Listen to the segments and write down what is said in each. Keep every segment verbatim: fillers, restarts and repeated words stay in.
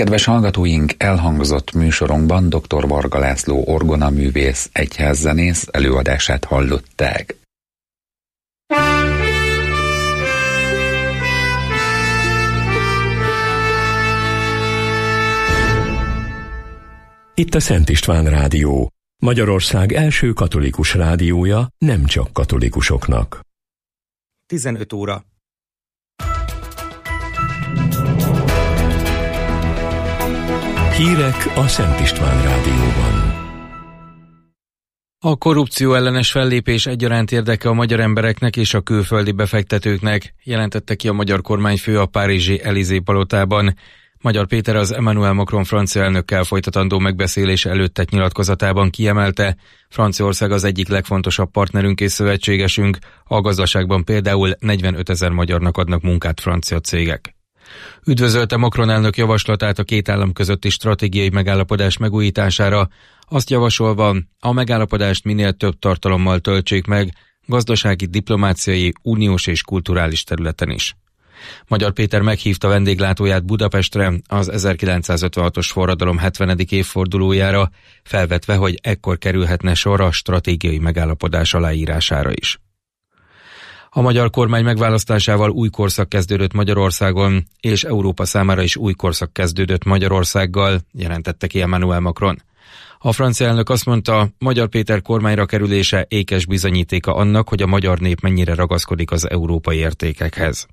Kedves hallgatóink, elhangzott műsorunkban dr. Varga László orgonaművész egyházzenész előadását hallották. Itt a Szent István Rádió, Magyarország első katolikus rádiója, nem csak katolikusoknak. tizenöt óra. Hírek a Szent István Rádióban. A korrupció ellenes fellépés egyaránt érdeke a magyar embereknek és a külföldi befektetőknek, jelentette ki a magyar kormányfő a párizsi Élysée palotában. Magyar Péter az Emmanuel Macron francia elnökkel folytatandó megbeszélés előtt tett nyilatkozatában kiemelte, Franciaország az egyik legfontosabb partnerünk és szövetségesünk, a gazdaságban például negyvenötezer magyarnak adnak munkát francia cégek. Üdvözölte Macron elnök javaslatát a két állam közötti stratégiai megállapodás megújítására, azt javasolva, a megállapodást minél több tartalommal töltsék meg, gazdasági, diplomáciai, uniós és kulturális területen is. Magyar Péter meghívta vendéglátóját Budapestre az ezerkilencszázötvenhatos forradalom hetvenedik évfordulójára, felvetve, hogy ekkor kerülhetne sor a stratégiai megállapodás aláírására is. A magyar kormány megválasztásával új korszak kezdődött Magyarországon, és Európa számára is új korszak kezdődött Magyarországgal, jelentette ki Emmanuel Macron. A francia elnök azt mondta, Magyar Péter kormányra kerülése ékes bizonyítéka annak, hogy a magyar nép mennyire ragaszkodik az európai értékekhez.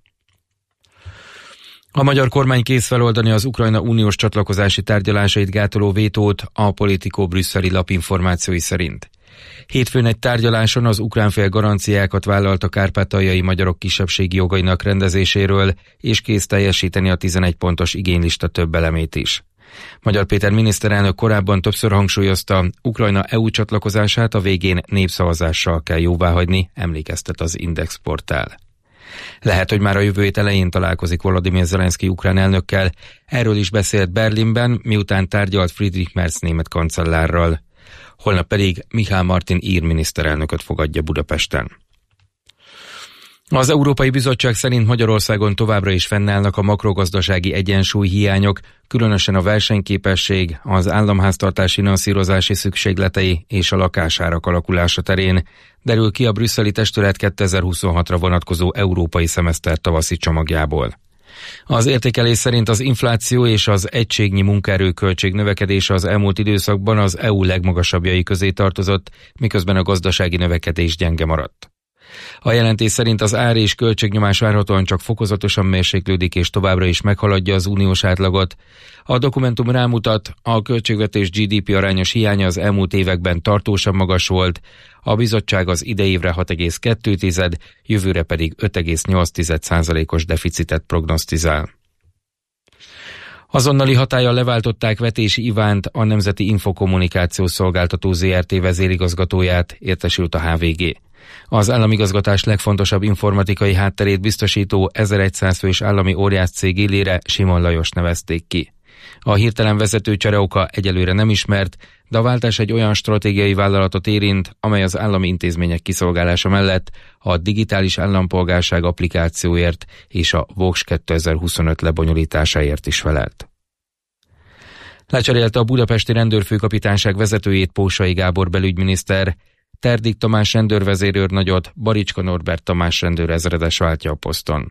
A magyar kormány kész feloldani az Ukrajna uniós csatlakozási tárgyalásait gátoló vétót, a Politico brüsszeli lapinformációi szerint. Hétfőn egy tárgyaláson az ukrán fél garanciákat vállalt a kárpátaljai magyarok kisebbségi jogainak rendezéséről, és kész teljesíteni a tizenegy pontos igénylista több elemét is. Magyar Péter miniszterelnök korábban többször hangsúlyozta, Ukrajna é u csatlakozását a végén népszavazással kell jóváhagyni, emlékeztet az Index portál. Lehet, hogy már a jövő hét elején találkozik Volodymyr Zelenszky ukrán elnökkel, erről is beszélt Berlinben, miután tárgyalt Friedrich Merz német kancellárral. Holnap pedig Mihály Martin ír miniszterelnököt fogadja Budapesten. Az Európai Bizottság szerint Magyarországon továbbra is fennállnak a makrogazdasági egyensúlyhiányok, különösen a versenyképesség, az államháztartás finanszírozási szükségletei és a lakásárak alakulása terén, derül ki a brüsszeli testület kétezer-huszonhatra vonatkozó európai szemeszter tavaszi csomagjából. Az értékelés szerint az infláció és az egységnyi munkaerőköltség növekedése az elmúlt időszakban az é u legmagasabbjai közé tartozott, miközben a gazdasági növekedés gyenge maradt. A jelentés szerint az ár- és költségnyomás várhatóan csak fokozatosan mérséklődik és továbbra is meghaladja az uniós átlagot. A dokumentum rámutat, a költségvetés gé dé pé arányos hiánya az elmúlt években tartósan magas volt, a bizottság az idejévre hat egész kettő, jövőre pedig öt egész nyolc százalékos deficitet prognosztizál. Azonnali hatállyal leváltották Vetési Ivánt, a Nemzeti Infokommunikációs Szolgáltató zé er té vezérigazgatóját, értesült a há vé gé. Az államigazgatás legfontosabb informatikai hátterét biztosító ezerszáz fős állami óriáscég élére Simon Lajos nevezték ki. A hirtelen vezetőcsere oka egyelőre nem ismert, de a váltás egy olyan stratégiai vállalatot érint, amely az állami intézmények kiszolgálása mellett a digitális állampolgárság applikációért és a Vox kétezer-huszonöt lebonyolításáért is felelt. Lecserélte a budapesti rendőrfőkapitányság vezetőjét Pósai Gábor belügyminiszter, Terdik Tamás rendőrvezérőrnagyot Baricska Norbert Tamás rendőrezredes váltja a poszton.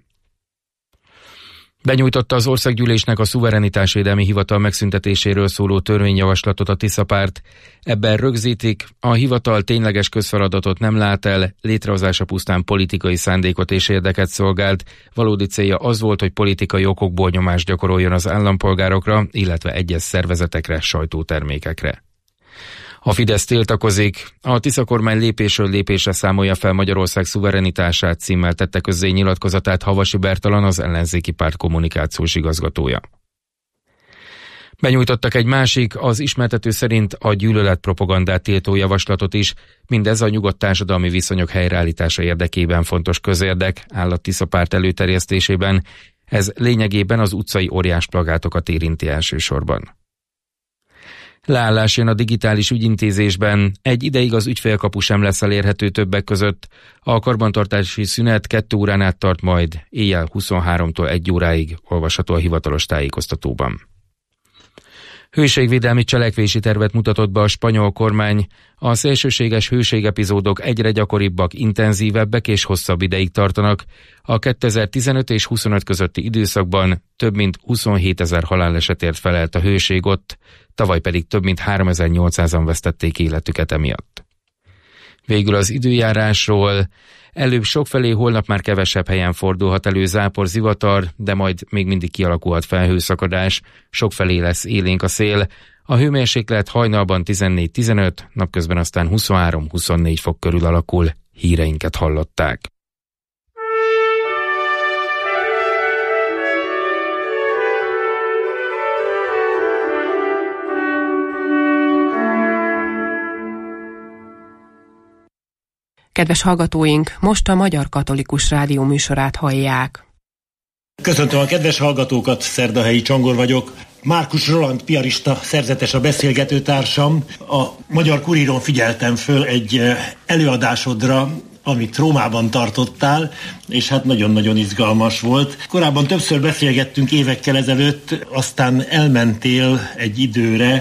Benyújtotta az Országgyűlésnek a szuverenitásvédelmi hivatal megszüntetéséről szóló törvényjavaslatot a Tisza párt. Ebben rögzítik, a hivatal tényleges közfeladatot nem lát el, létrehozása pusztán politikai szándékot és érdeket szolgált, valódi célja az volt, hogy politikai okokból nyomást gyakoroljon az állampolgárokra, illetve egyes szervezetekre, sajtótermékekre. A Fidesz tiltakozik, a Tisza kormány lépésről lépésre számolja fel Magyarország szuverenitását címmel tette közzé nyilatkozatát Havasi Bertalan, az ellenzéki párt kommunikációs igazgatója. Benyújtottak egy másik, az ismertető szerint a gyűlöletpropagandát tiltó javaslatot is, mindez a nyugodt társadalmi viszonyok helyreállítása érdekében fontos közérdek, áll a Tisza párt előterjesztésében, ez lényegében az utcai óriás plakátokat érinti elsősorban. Leállás jön a digitális ügyintézésben, egy ideig az ügyfélkapu sem lesz elérhető többek között, a karbantartási szünet kettő órán át tart majd, éjjel huszonháromtól egy óráig, olvasható a hivatalos tájékoztatóban. Hőségvédelmi cselekvési tervet mutatott be a spanyol kormány. A szélsőséges hőségepizódok egyre gyakoribbak, intenzívebbek és hosszabb ideig tartanak. A kétezer-tizenöt és huszonöt közötti időszakban több mint huszonhétezer halálesetért felelt a hőség ott, tavaly pedig több mint háromezer-nyolcszázan vesztették életüket emiatt. Végül az időjárásról. Előbb sokfelé, holnap már kevesebb helyen fordulhat elő zápor, zivatar, de majd még mindig kialakulhat felhőszakadás, sokfelé lesz élénk a szél. A hőmérséklet hajnalban tizennégy-tizenöt, napközben aztán huszonhárom-huszonnégy fok körül alakul. Híreinket hallották. Kedves hallgatóink, most a Magyar Katolikus Rádió műsorát hallják. Köszöntöm a kedves hallgatókat, Szerdahelyi Csongor vagyok. Márkus Roland piarista szerzetes a beszélgetőtársam. A Magyar Kuríron figyeltem föl egy előadásodra, amit Rómában tartottál, és hát nagyon-nagyon izgalmas volt. Korábban többször beszélgettünk évekkel ezelőtt, aztán elmentél egy időre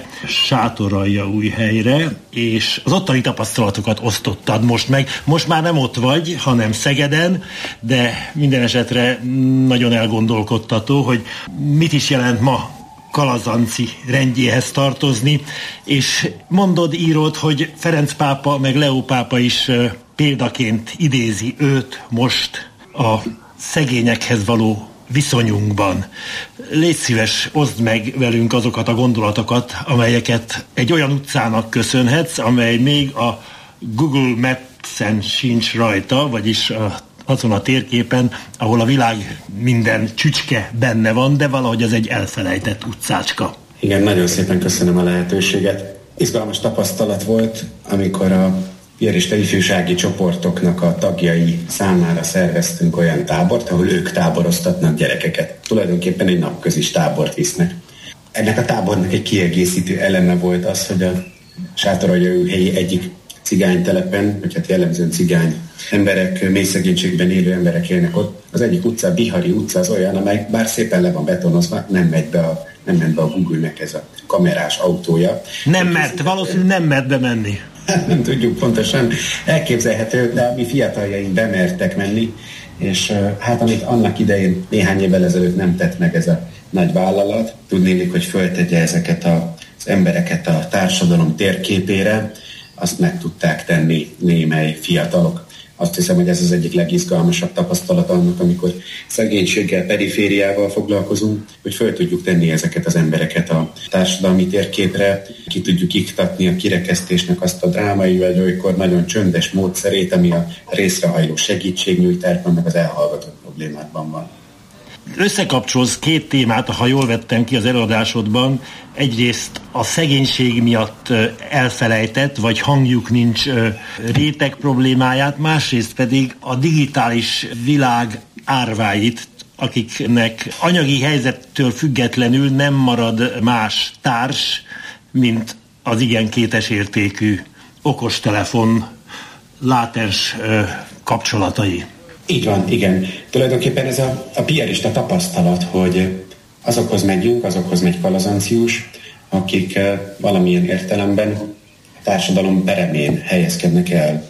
Sátoraljaújhelyre, és az ottani tapasztalatokat osztottad most meg. Most már nem ott vagy, hanem Szegeden, de minden esetre nagyon elgondolkodtató, hogy mit is jelent ma Kalazanci rendjéhez tartozni, és mondod, írod, hogy Ferenc pápa meg Leó pápa is példaként idézi őt most a szegényekhez való viszonyunkban. Légy szíves, oszd meg velünk azokat a gondolatokat, amelyeket egy olyan utcának köszönhetsz, amely még a Google Maps-en sincs rajta, vagyis a azon a térképen, ahol a világ minden csücske benne van, de valahogy ez egy elfelejtett utcácska. Igen, nagyon szépen köszönöm a lehetőséget. Izgalmas tapasztalat volt, amikor a piarista ifjúsági csoportoknak a tagjai számára szerveztünk olyan tábort, ahol ők táboroztatnak gyerekeket. Tulajdonképpen egy napközis tábort visznek. Ennek a tábornak egy kiegészítő eleme volt az, hogy a Sátoraljaújhelyi egyik cigánytelepen, vagy hát jellemzően cigány emberek, mély szegénységben élő emberek élnek ott. Az egyik utca, Bihari utca, az olyan, amely bár szépen le van betonozva, nem megy be a, nem ment be a Google-nek ez a kamerás autója. Nem mert, valószínűleg nem mert bemenni. Hát nem tudjuk pontosan, elképzelhető, de a mi fiataljaink bemertek menni, és hát amit annak idején néhány évvel ezelőtt nem tett meg ez a nagy vállalat, tudnélik, hogy föltegye ezeket az embereket a társadalom térképére, azt meg tudták tenni némely fiatalok. Azt hiszem, hogy ez az egyik legizgalmasabb tapasztalat annak, amikor szegénységgel, perifériával foglalkozunk, hogy föl tudjuk tenni ezeket az embereket a társadalmi térképre, ki tudjuk iktatni a kirekesztésnek azt a drámai, vagy olykor nagyon csöndes módszerét, ami a részrehajló segítségnyújtásban, meg az elhallgatott problémákban van. Összekapcsolsz két témát, ha jól vettem ki az előadásodban. Egyrészt a szegénység miatt elfelejtett, vagy hangjuk nincs réteg problémáját, másrészt pedig a digitális világ árváit, akiknek anyagi helyzettől függetlenül nem marad más társ, mint az igen kétes értékű okostelefon látens kapcsolatai. Így van, igen. Tulajdonképpen ez a, a piarista tapasztalat, hogy azokhoz megyünk, azokhoz megy Kalazancius, akik valamilyen értelemben a társadalom peremén helyezkednek el.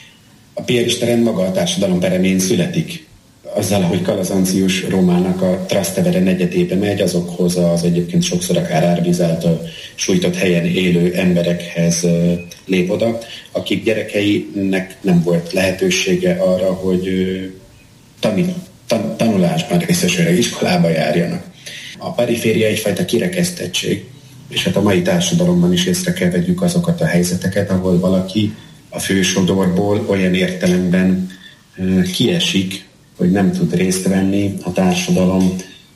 A piarista rend maga a társadalom peremén születik. Azzal, hogy Kalazancius Rómának a Trastevere negyedébe megy, azokhoz az egyébként sokszor akár árvíz által sújtott helyen élő emberekhez lép oda, akik gyerekeinek nem volt lehetősége arra, hogy tanul, tan, tanulásban részesüljenek, iskolába járjanak. A periféria egyfajta kirekesztettség, és hát a mai társadalomban is észre kell vegyük azokat a helyzeteket, ahol valaki a fősodorból olyan értelemben kiesik, hogy nem tud részt venni a társadalom,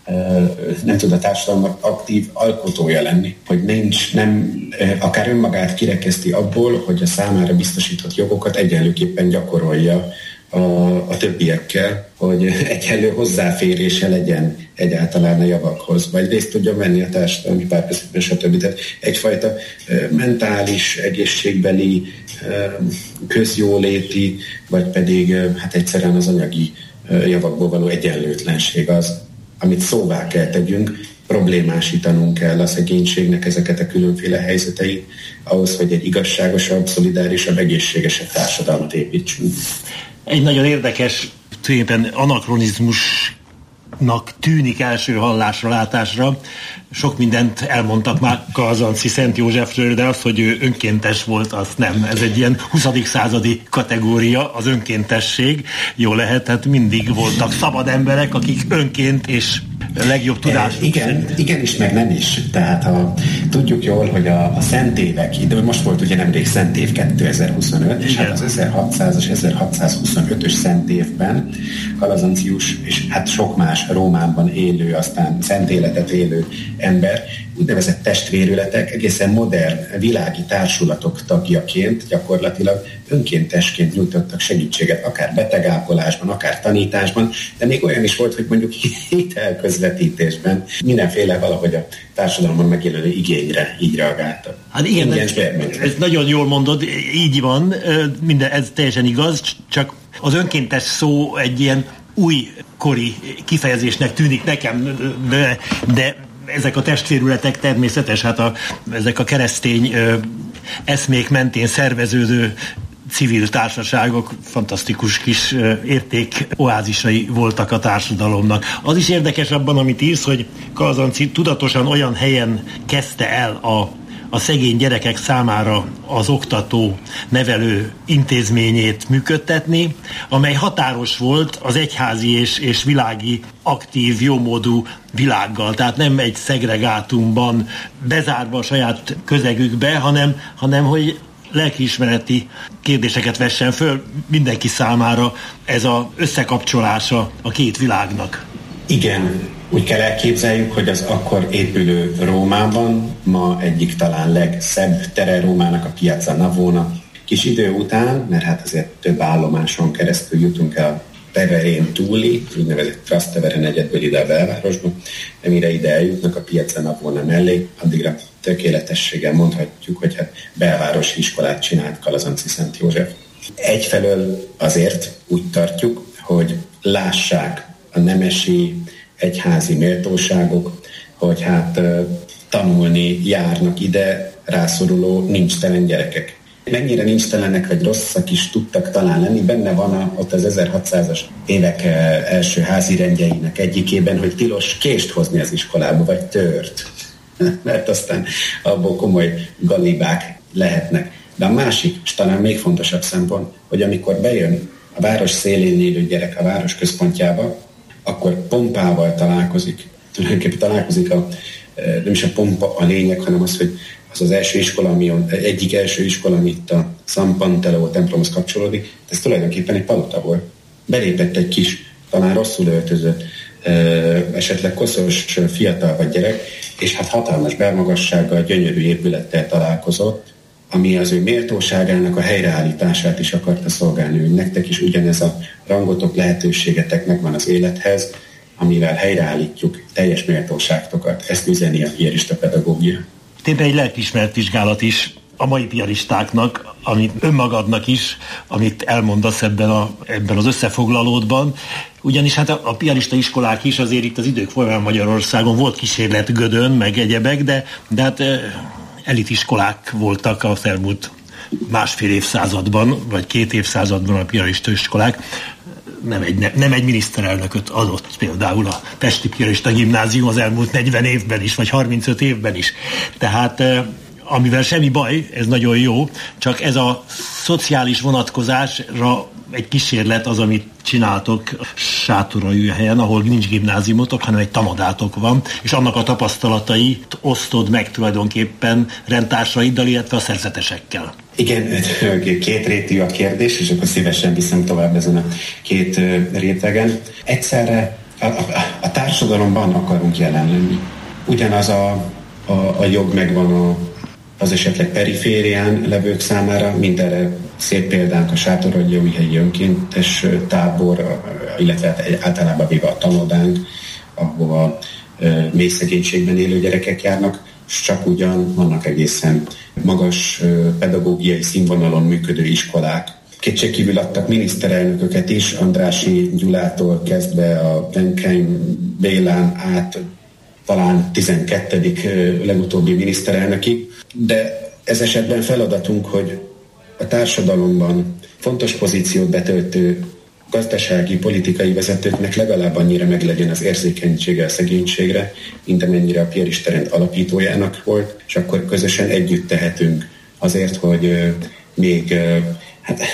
nem tud a társadalomnak aktív alkotója lenni, hogy nincs, nem, akár önmagát kirekeszti abból, hogy a számára biztosított jogokat egyenlőképpen gyakorolja a, a többiekkel, hogy egyenlő hozzáférése legyen egyáltalán a javakhoz, vagy részt tudja venni a társadalmi párbeszédben, stb. Tehát egyfajta mentális, egészségbeli, közjóléti, vagy pedig hát egyszerűen az anyagi javakból való egyenlőtlenség az, amit szóvá kell tegyünk, problémásítanunk kell a szegénységnek ezeket a különféle helyzeteit, ahhoz, hogy egy igazságosabb, szolidárisabb, egészségesebb társadalmat építsünk. Egy nagyon érdekes, tulajdonképpen anakronizmusnak tűnik első hallásra, látásra. Sok mindent elmondtak már Kalazanci Szent Józsefről, de az, hogy ő önkéntes volt, azt nem. Ez egy ilyen huszadik századi kategória, az önkéntesség. Jó lehet, hát mindig voltak szabad emberek, akik önként és legjobb tudásuk. E, igen, igen is, meg nem is. Tehát ha tudjuk jól, hogy a, a szentévek, de most volt ugye nemrég szentév kétezer-huszonöt, igen. És hát az ezerhatszázas, ezerhatszázhuszonötös szentévben Kalazancius és hát sok más Rómában élő, aztán szent életet élő ember, úgynevezett testvérületek, egészen modern világi társulatok tagjaként gyakorlatilag önkéntesként nyújtottak segítséget, akár betegápolásban, akár tanításban, de még olyan is volt, hogy mondjuk hitelközvetítésben mindenféle valahogy a társadalomban megjelenő igényre így reagáltak. Hát igen, ez, ez nagyon jól mondod, így van, minden, ez teljesen igaz, csak az önkéntes szó egy ilyen újkori kifejezésnek tűnik nekem, de, de ezek a testvérületek természetes, hát a, ezek a keresztény ö, eszmék mentén szerveződő civil társaságok fantasztikus kis ö, érték oázisai voltak a társadalomnak. Az is érdekes abban, amit írsz, hogy Kalazanci tudatosan olyan helyen kezdte el a a szegény gyerekek számára az oktató, nevelő intézményét működtetni, amely határos volt az egyházi és, és világi aktív, jómódú világgal. Tehát nem egy szegregátumban bezárva a saját közegükbe, hanem, hanem hogy lelkiismereti kérdéseket vessen föl mindenki számára ez az összekapcsolása a két világnak. Igen, úgy kell elképzeljük, hogy az akkor épülő Rómában, ma egyik talán legszebb tere Rómának a Piazza Navona. Kis idő után, mert hát azért több állomáson keresztül jutunk el a Teverén túli, úgynevezett Trastevere negyedből ide a belvárosba, de mire ide eljutnak a Piazza Navona mellé, addigra tökéletességgel mondhatjuk, hogy hát belvárosi iskolát csinált Kalazanci Szent József. Egyfelől azért úgy tartjuk, hogy lássák a nemesi, egyházi méltóságok, hogy hát tanulni járnak ide rászoruló nincstelen gyerekek. Mennyire nincstelenek vagy rosszak is tudtak talán lenni, benne van a, ott az ezerhatszázas évek első házirendjeinek egyikében, hogy tilos kést hozni az iskolába, vagy tört. Mert aztán abból komoly galibák lehetnek. De a másik, és talán még fontosabb szempont, hogy amikor bejön a város szélén élő gyerek a város központjába, akkor pompával találkozik. Tulajdonképpen találkozik a, nem is a pompa a lényeg, hanem az, hogy az az első iskola, ami egyik első iskola, amit a San Panteleó templomhoz kapcsolódik, ez tulajdonképpen egy palota volt. Belépett egy kis, talán rosszul öltözött, esetleg koszos fiatal vagy gyerek, és hát hatalmas belmagassággal, gyönyörű épülettel találkozott, ami az ő méltóságának a helyreállítását is akarta szolgálni, hogy nektek is ugyanez a rangotok, lehetőségetek megvan az élethez, amivel helyreállítjuk teljes méltóságtokat. Ezt üzeni a piarista pedagógia. Tényleg egy lelkiismeret vizsgálat is a mai piaristáknak, amit önmagadnak is, amit elmondasz ebben, a, ebben az összefoglalódban. Ugyanis hát a, a piarista iskolák is azért itt az idők folyamán Magyarországon volt kísérlet Gödön, meg egyebek, de, de hát elitiskolák voltak az elmúlt másfél évszázadban, vagy két évszázadban a piarista iskolák. Nem egy, ne, nem egy miniszterelnököt adott például a Pesti Piarista Gimnázium az elmúlt negyven évben is, vagy harmincöt évben is. Tehát amivel semmi baj, ez nagyon jó, csak ez a szociális vonatkozásra egy kísérlet az, amit csináltok Sátoraljahelyen, ahol nincs gimnáziumotok, hanem egy tamadátok van, és annak a tapasztalatait osztod meg tulajdonképpen rendtársaiddal, illetve a szerzetesekkel. Igen, két rétű a kérdés, és akkor szívesen viszem tovább ezen a két rétegen. Egyszerre a, a, a társadalomban akarunk jelen lenni. Ugyanaz a, a, a jog megvan a, az esetleg periférián levők számára, mint erre szép példánk a Sátoraljaújhelyi önkéntes tábor, illetve általában véve a tanodánk, ahova mély szegénységben élő gyerekek járnak, és csak ugyan vannak egészen magas pedagógiai színvonalon működő iskolák. Kétségkívül adtak miniszterelnököket is, Andrássy Gyulától kezdve a Benkeim Bélán át talán tizenkettedik legutóbbi miniszterelnökig, de ez esetben feladatunk, hogy a társadalomban fontos pozíciót betöltő gazdasági, politikai vezetőknek legalább annyira meglegyen az érzékenysége a szegénységre, mint amennyire a piarista rend alapítójának volt, és akkor közösen együtt tehetünk azért, hogy még hát,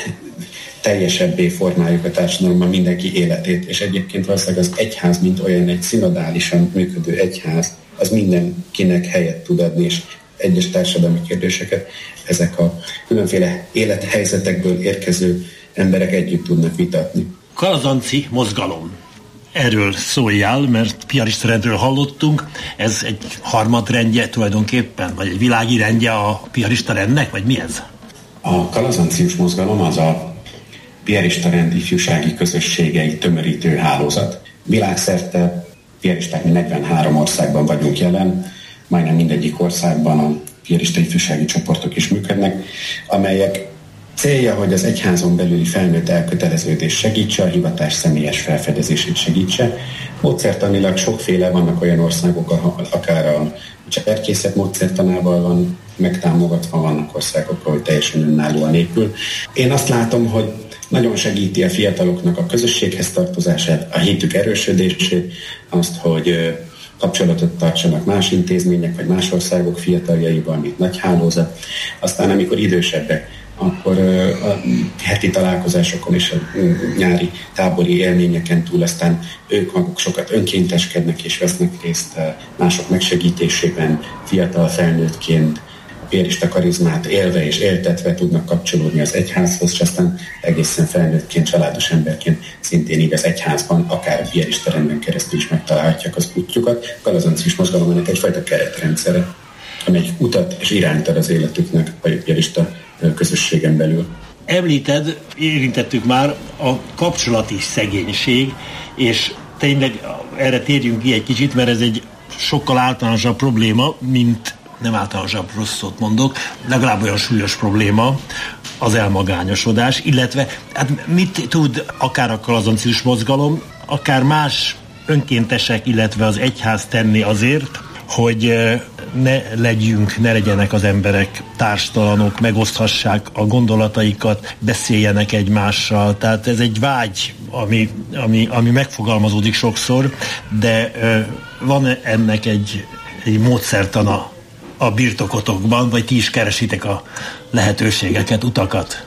teljesebbé formáljuk a társadalomban mindenki életét, és egyébként valószínűleg az egyház, mint olyan egy szinodálisan működő egyház, az mindenkinek helyet tud adni, és egyes társadalmi kérdéseket ezek a különféle élethelyzetekből érkező emberek együtt tudnak vitatni. Kalazanci mozgalom. Erről szóljál, mert piarista rendről hallottunk, ez egy harmadrendje tulajdonképpen, vagy egy világi rendje a piarista rendnek, vagy mi ez? A kalazancius mozgalom az a piarista rend ifjúsági közösségei tömörítő hálózat. Világszerte piaristák mi negyvenhárom országban vagyunk jelen, majdnem mindegyik országban a piarista ifjúsági csoportok is működnek, amelyek célja, hogy az egyházon belüli felnőtt elköteleződés segítse, a hivatás személyes felfedezését segítse. Módszertanilag sokféle, vannak olyan országok, ahol akár a cserkészet módszertanával van megtámogatva, vannak országok, ahol teljesen önállóan épül. Én azt látom, hogy nagyon segíti a fiataloknak a közösséghez tartozását, a hitük erősödését, azt, hogy kapcsolatot tartsanak más intézmények, vagy más országok fiataljaival, mint nagy hálózat. Aztán, amikor idősebbek, akkor a heti találkozásokon és a nyári tábori élményeken túl aztán ők maguk sokat önkénteskednek és vesznek részt mások megsegítésében, fiatal felnőttként, piarista karizmát élve és éltetve tudnak kapcsolódni az egyházhoz, és aztán egészen felnőttként, családos emberként szintén így az egyházban, akár a piarista rendben keresztül is megtalálhatják az útjukat. A kalazancius mozgalom ennek egyfajta keretrendszere, amely egy utat és irányt ad az életüknek a piarista közösségen belül. Említed, érintettük már a kapcsolati szegénység, és tényleg erre térjünk ki egy kicsit, mert ez egy sokkal általánosabb probléma, mint nem általánosabb, rossz szót mondok, legalább olyan súlyos probléma az elmagányosodás, illetve hát mit tud akár a kalazancius mozgalom, akár más önkéntesek, illetve az egyház tenni azért, hogy ne legyünk, ne legyenek az emberek társtalanok, megoszthassák a gondolataikat, beszéljenek egymással. Tehát ez egy vágy, ami, ami, ami megfogalmazódik sokszor, de van ennek egy, egy módszertana a birtokotokban, vagy ti is keresitek a lehetőségeket, utakat?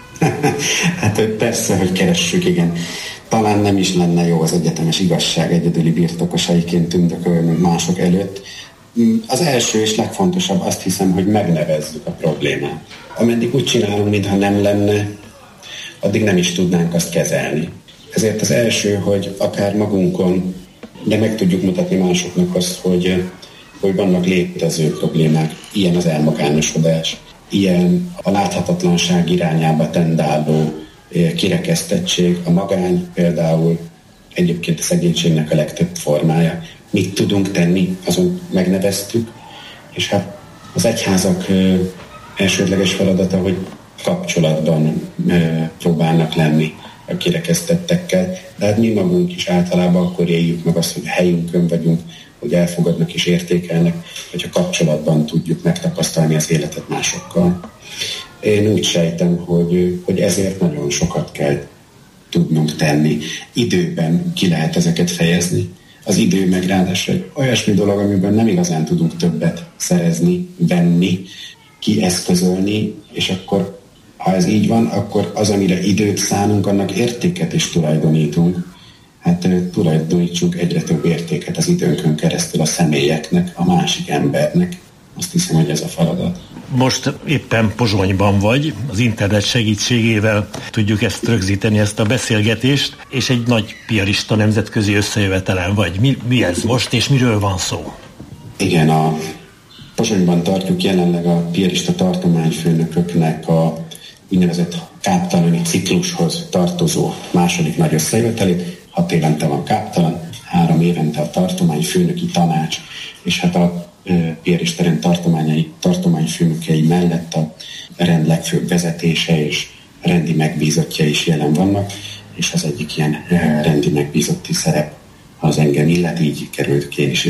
Hát persze, hogy keressük, igen. Talán nem is lenne jó az egyetemes igazság egyedüli birtokosaiként tündökölni mások előtt. Az első és legfontosabb, azt hiszem, hogy megnevezzük a problémát. Ameddig úgy csinálunk, mintha nem lenne, addig nem is tudnánk azt kezelni. Ezért az első, hogy akár magunkon, de meg tudjuk mutatni másoknak azt, hogy, hogy vannak létező problémák. Ilyen az elmagányosodás, ilyen a láthatatlanság irányába tendáló kirekesztettség, a magány például egyébként a szegénységnek a legtöbb formája. Mit tudunk tenni, azon megneveztük, és hát az egyházak ö, elsődleges feladata, hogy kapcsolatban ö, próbálnak lenni a kirekesztettekkel, de hát mi magunk is általában akkor éljük meg azt, hogy helyünkön vagyunk, hogy elfogadnak és értékelnek, hogyha kapcsolatban tudjuk megtapasztalni az életet másokkal. Én úgy sejtem, hogy, hogy ezért nagyon sokat kell tudnunk tenni. Időben ki lehet ezeket fejezni. Az idő meg ráadásul egy olyasmi dolog, amiben nem igazán tudunk többet szerezni, venni, kieszközölni, és akkor, ha ez így van, akkor az, amire időt szánunk, annak értéket is tulajdonítunk. Hát tulajdonítsunk egyre több értéket az időnkön keresztül a személyeknek, a másik embernek. Azt hiszem, hogy ez a feladat. Most éppen Pozsonyban vagy, az internet segítségével tudjuk ezt rögzíteni, ezt a beszélgetést, és egy nagy piarista nemzetközi összejövetelen vagy. Mi, mi ez most, és miről van szó? Igen, a Pozsonyban tartjuk jelenleg a piarista tartományfőnököknek a úgynevezett káptalani ciklushoz tartozó második nagy összejövetelét. Hat évente van káptalan, három évente a tartományfőnöki tanács, és hát a piarista rend tartományai, tartományfőnökei mellett a rend legfőbb vezetése és rendi megbízottja is jelen vannak, és az egyik ilyen rendi megbízotti szerep az engem illet, így került ki én is ide.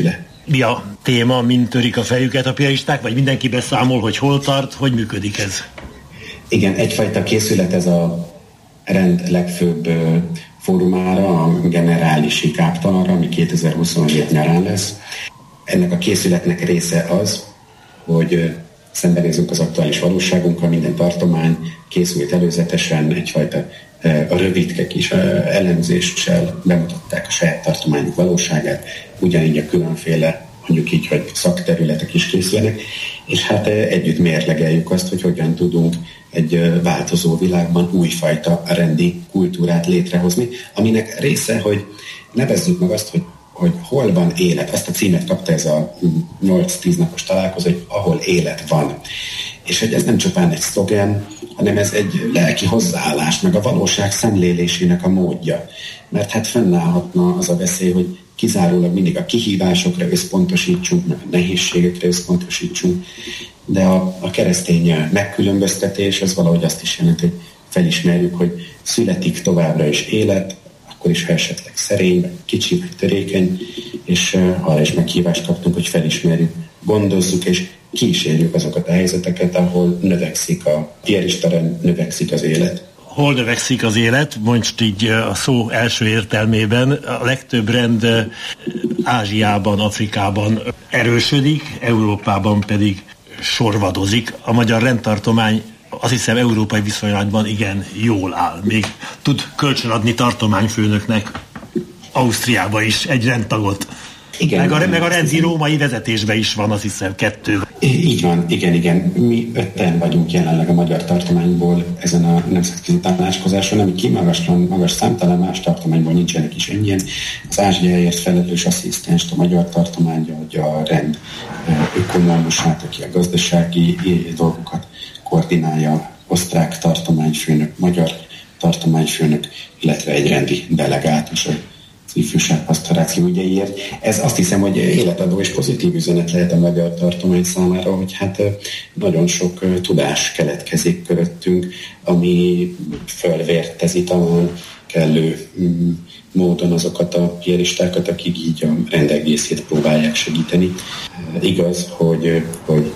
Mi a téma, mint törik a fejüket a piaristák, vagy mindenki beszámol, hogy hol tart, hogy működik ez? Igen, egyfajta készület ez a rend legfőbb fórumára, a generálisi káptalanra, ami kétezer-huszonhét nyarán lesz. Ennek a készületnek része az, hogy szembenézzünk az aktuális valóságunkkal, minden tartomány készült előzetesen egyfajta a rövidke kis elemzéssel bemutatták a saját tartományuk valóságát, ugyanígy a különféle, mondjuk így, hogy szakterületek is készülnek, és hát együtt mérlegeljük azt, hogy hogyan tudunk egy változó világban újfajta rendi kultúrát létrehozni, aminek része, hogy nevezzük meg azt, hogy, hogy hol van élet. Azt a címet kapta ez a nyolc-tíz napos találkozó, hogy ahol élet van. És hogy ez nem csupán egy szlogen, hanem ez egy lelki hozzáállás, meg a valóság szemlélésének a módja. Mert hát fennállhatna az a veszély, hogy kizárólag mindig a kihívásokra összpontosítsunk, meg a nehézségekre összpontosítsunk, de a, a keresztény megkülönböztetés az valahogy azt is jelenti, hogy felismerjük, hogy születik továbbra is élet, akkor is, ha esetleg szerény, vagy kicsi, vagy törékeny, és uh, arra is meghívást kaptunk, hogy felismerjük, gondozzuk, és kísérjük azokat a helyzeteket, ahol növekszik a piarista rend, növekszik az élet. Hol növekszik az élet? Most így a szó első értelmében a legtöbb rend Ázsiában, Afrikában erősödik, Európában pedig sorvadozik. A magyar rendtartomány azt hiszem európai viszonylatban igen jól áll. Még tud kölcsönadni tartományfőnöknek Ausztriába is egy rendtagot. Igen, meg, a, meg a rendi római vezetésben is van, azt hiszem, kettő. Így van, igen, igen. Mi ötten vagyunk jelenleg a magyar tartományból ezen a nemzetközi tanácskozáson, ami kimagaslan, magas számtalan más tartományból nincsenek is ennyien. Az Ázsiáért felelős asszisztenst a magyar tartomány adja, a rend ökonómusát, aki a gazdasági dolgokat koordinálja, osztrák tartományfőnök, magyar tartományfőnök, illetve egy rendi delegátus, az ifjúságpastoráció ügyeiért. Ez azt hiszem, hogy életadó és pozitív üzenet lehet a magyar tartomány számára, hogy hát nagyon sok tudás keletkezik köröttünk, ami fölvértezi talán kellő módon azokat a piaristákat, akik így a rend egészét próbálják segíteni. Igaz, hogy, hogy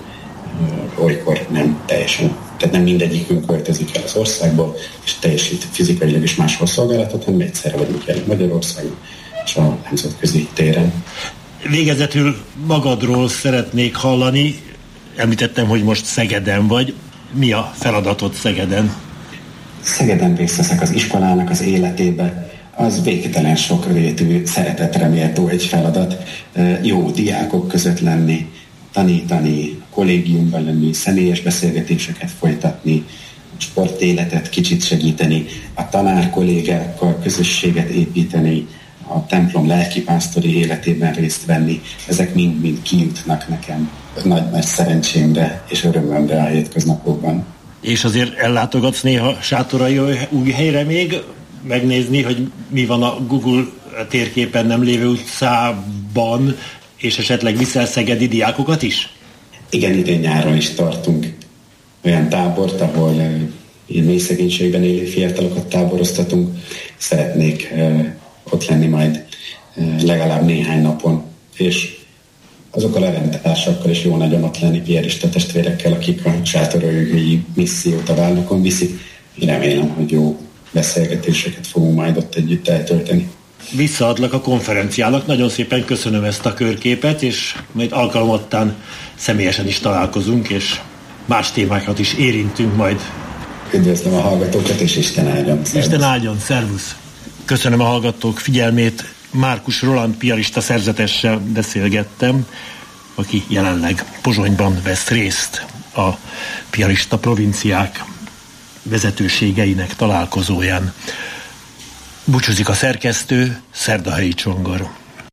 olykor nem teljesen, tehát nem mindegyikünk költözik el az országból, és teljesít fizikailag is máshol szolgálatot, hanem egyszerre vagyunk jelen Magyarországon és a nemzetközi téren. Végezetül magadról szeretnék hallani, említettem, hogy most Szegeden vagy. Mi a feladatod Szegeden? Szegeden részt veszek az iskolának az életébe. Az végtelen sokrétű, szeretetre méltó egy feladat. Jó diákok között lenni, tanítani, kollégiumban lenni, személyes beszélgetéseket folytatni, sportéletet kicsit segíteni, a tanár kollégákkal közösséget építeni, a templom lelkipásztori életében részt venni. Ezek mind-mind kijutnak nekem nagy-nagy szerencsémre és örömömre a hétköznapokban. És azért ellátogatsz néha Sátorai új helyre még, megnézni, hogy mi van a Google térképen nem lévő utcában, és esetleg viszel szegedi diákokat is? Igen, idén nyáron is tartunk olyan tábort, ahol uh, ilyen mély szegénységben élő fiatalokat táboroztatunk. Szeretnék uh, ott lenni majd uh, legalább néhány napon, és azokkal a rendtársakkal is jó nagyon ott lenni, piarista testvérekkel, akik a sátorai missziót a vállukon viszik. Én remélem, hogy jó beszélgetéseket fogunk majd ott együtt eltölteni. Visszaadlak a konferenciának. Nagyon szépen köszönöm ezt a körképet, és majd alkalmattán személyesen is találkozunk, és más témákat is érintünk majd. Üdvözlöm a hallgatókat, és Isten áldjon. Isten áldjon, szervusz! Köszönöm a hallgatók figyelmét. Márkus Roland piarista szerzetessel beszélgettem, aki jelenleg Pozsonyban vesz részt a piarista provinciák vezetőségeinek találkozóján. Búcsúzik a szerkesztő, Szerdahelyi Csongor.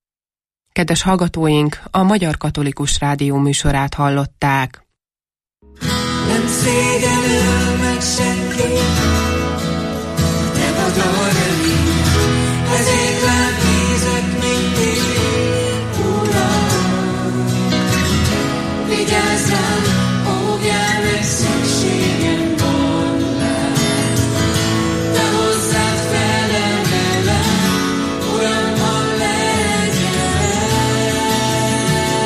Kedves hallgatóink, a Magyar Katolikus Rádió műsorát hallották. Nem szégyenül meg senki, te vagy a remény, ezért rád nézek mindig, Uram. Vigyázz rám, óvjál meg, szükségem van rám, de hozzád felemelem, Uram, ha legyen.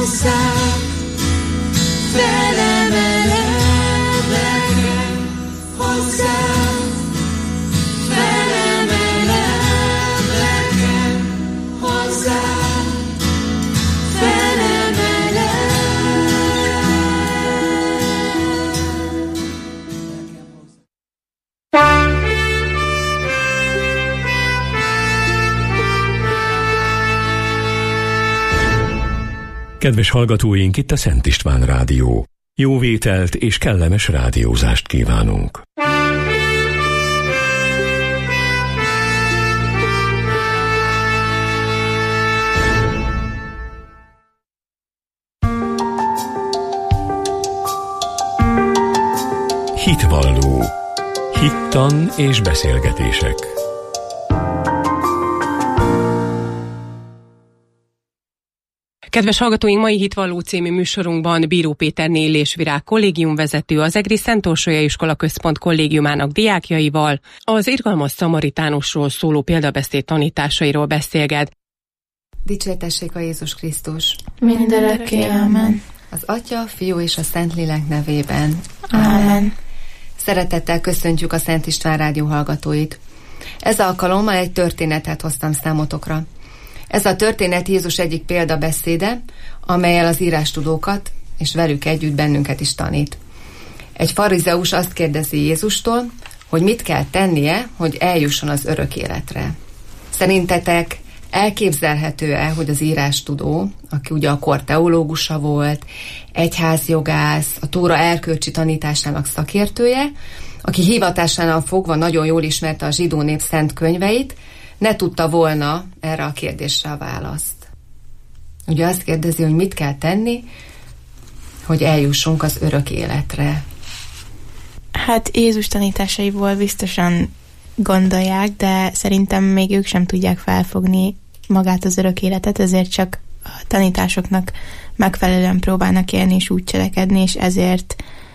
hozzá, felemelem lelkem, hozzá, felemelem lelkem, hozzá, Kedves hallgatóink, itt a Szent István Rádió. Jó vételt és kellemes rádiózást kívánunk. Hitvalló. Hittan és beszélgetések. Kedves hallgatóink, mai Hitvalló című műsorunkban Bíró Péterné Illésvirág kollégiumvezető, az Egri Szent Orsolya Iskola Központ kollégiumának diákjaival az irgalmas szamaritánusról szóló példabeszéd tanításairól beszélget. Dicsértessék a Jézus Krisztus! Mindörökké, amen. Az Atya, Fiú és a Szentlélek nevében. Amen. Szeretettel köszöntjük a Szent István Rádió hallgatóit. Ez alkalommal egy történetet hoztam számotokra. Ez a történet Jézus egyik példabeszéde, amellyel az írástudókat és velük együtt bennünket is tanít. Egy farizeus azt kérdezi Jézustól, hogy mit kell tennie, hogy eljusson az örök életre. Szerintetek elképzelhető-e, hogy az írástudó, aki ugye a kor teológusa volt, egyházjogász, a Tóra erkölcsi tanításának szakértője, aki hivatásánál fogva nagyon jól ismerte a zsidó nép szent könyveit, ne tudta volna erre a kérdésre a választ. Ugye azt kérdezi, hogy mit kell tenni, hogy eljussunk az örök életre. Hát Jézus tanításaiból biztosan gondolják, de szerintem még ők sem tudják felfogni magát az örök életet, ezért csak a tanításoknak megfelelően próbálnak élni és úgy cselekedni, és ezért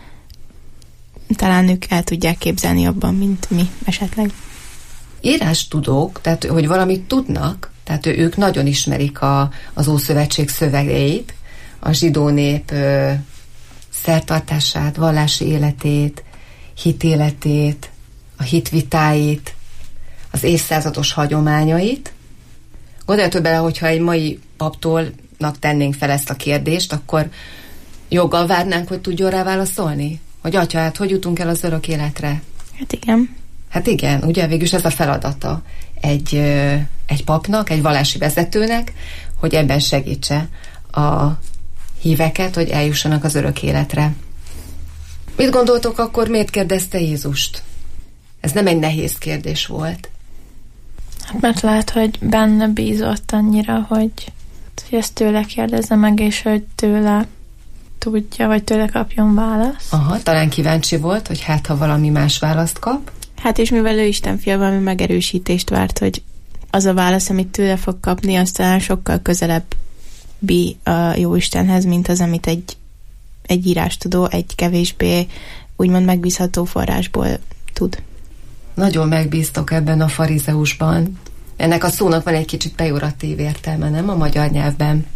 talán ők el tudják képzelni jobban, mint mi esetleg. Írástudók, tehát hogy valamit tudnak, tehát ők nagyon ismerik a, az Ószövetség szövegeit, a zsidó nép ö, szertartását, vallási életét, hitéletét, a hitvitáit, az évszázados hagyományait. Gondoljatok bele, hogyha egy mai paptólnak tennénk fel ezt a kérdést, akkor joggal várnánk, hogy tudjon rá válaszolni? Hogy atya, hát hogy jutunk el az örök életre? Hát igen. Hát igen, ugye végülis ez a feladata egy, egy papnak, egy vallási vezetőnek, hogy ebben segítse a híveket, hogy eljussanak az örök életre. Mit gondoltok akkor, miért kérdezte Jézust? Ez nem egy nehéz kérdés volt. Hát mert lehet, hogy benne bízott annyira, hogy, hogy ezt tőle kérdezze meg, és hogy tőle tudja, vagy tőle kapjon választ. Aha, talán kíváncsi volt, hogy hát, ha valami más választ kap. Hát és mivel ő Isten fia, valami megerősítést várt, hogy az a válasz, amit tőle fog kapni, az talán sokkal közelebbi a Jóistenhez, mint az, amit egy, egy írástudó, egy kevésbé úgymond megbízható forrásból tud. Nagyon megbíztok ebben a farizeusban. Ennek a szónak van egy kicsit pejoratív értelme, nem a magyar nyelvben.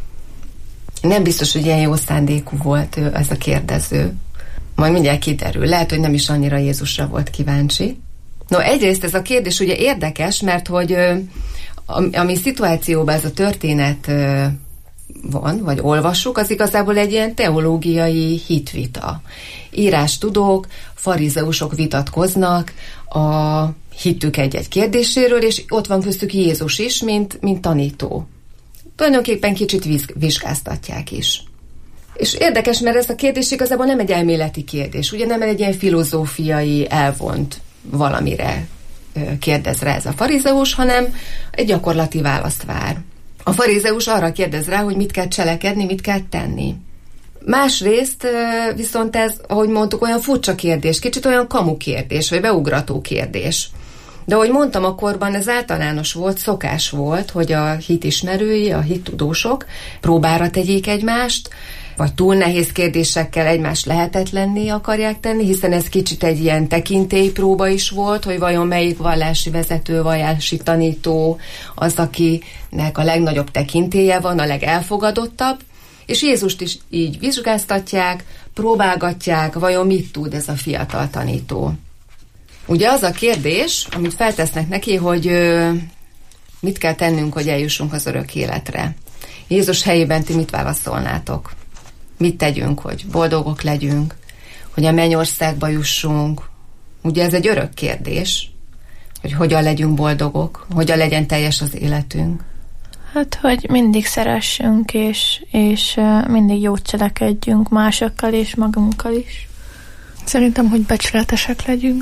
Nem biztos, hogy ilyen jó szándékú volt ő, ez a kérdező. Majd mindjárt kiderül. Lehet, hogy nem is annyira Jézusra volt kíváncsi. No, egyrészt ez a kérdés ugye érdekes, mert hogy ami szituációban ez a történet van, vagy olvassuk, az igazából egy ilyen teológiai hitvita. Írástudók, farizeusok vitatkoznak a hittük egy-egy kérdéséről, és ott van köztük Jézus is, mint, mint tanító. Tulajdonképpen kicsit vizsgáztatják is. És érdekes, mert ez a kérdés igazából nem egy elméleti kérdés, ugye nem egy ilyen filozófiai, elvont valamire kérdez rá ez a farizeus, hanem egy gyakorlati választ vár. A farizeus arra kérdez rá, hogy mit kell cselekedni, mit kell tenni. Másrészt viszont ez, ahogy mondtuk, olyan furcsa kérdés, kicsit olyan kamu kérdés, vagy beugrató kérdés. De ahogy mondtam, akkorban ez általános volt, szokás volt, hogy a hitismerői, a hittudósok próbára tegyék egymást, vagy túl nehéz kérdésekkel egymást lehetetlenné akarják tenni, hiszen ez kicsit egy ilyen tekintélypróba is volt, hogy vajon melyik vallási vezető, vallási tanító az, akinek a legnagyobb tekintélye van, a legelfogadottabb, És Jézust is így vizsgáztatják, próbálgatják, vajon mit tud ez a fiatal tanító. Ugye az a kérdés, amit feltesznek neki, hogy ö, mit kell tennünk, hogy eljussunk az örök életre. Jézus helyében ti mit válaszolnátok? Mit tegyünk, hogy boldogok legyünk, hogy a mennyországba jussunk? Ugye ez egy örök kérdés, hogy hogyan legyünk boldogok, hogyan legyen teljes az életünk. Hát, hogy mindig szeressünk, és, és mindig jót cselekedjünk másokkal és magunkkal is. Szerintem, hogy becsületesek legyünk.